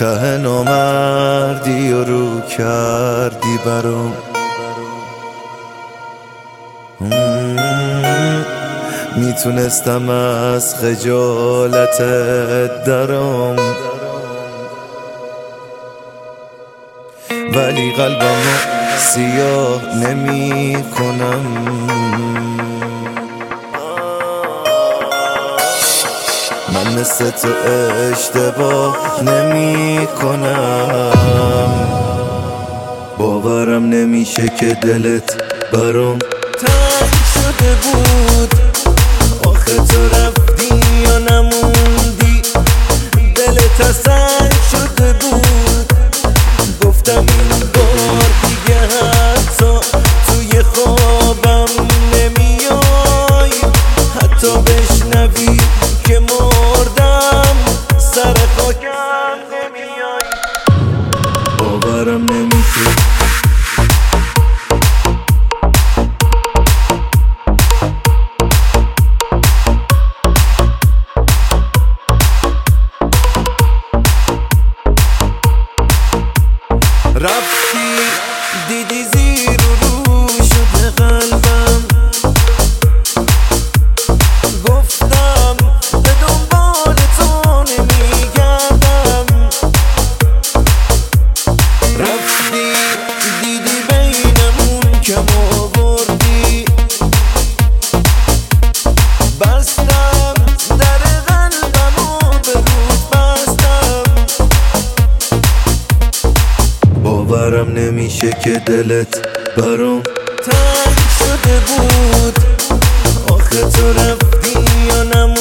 ته نامردی و رو کردی برام. میتونستم از خجالتت درام، ولی قلبمو سیاه نمی کنم. من مثل تو اشتباه نمی کنم. باورم نمیشه که دلت برام تنگ شده بود. آخه تو رفتی یا نموندی، دلت سنگ شده بود. گفتم این بار دیگه حتی توی خوابم نمیای، حتی بشنوی که مردم سر خاکم نمیای. باورم نمیشه. رفتی دیدی زیر و رو شده قلبم. گفتم به دنبال تو نمیگردم. رفتی دیدی بینمون کم آوردی. بستم در قلبم و به رود بستم. باورم نمیشه که دلت برام تنگ شده بود. آخه تو رفتی یا نموندی،